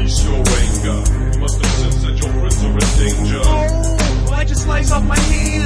release your anger. You must have sensed that your friends are in danger. Oh, I just slice off my hand.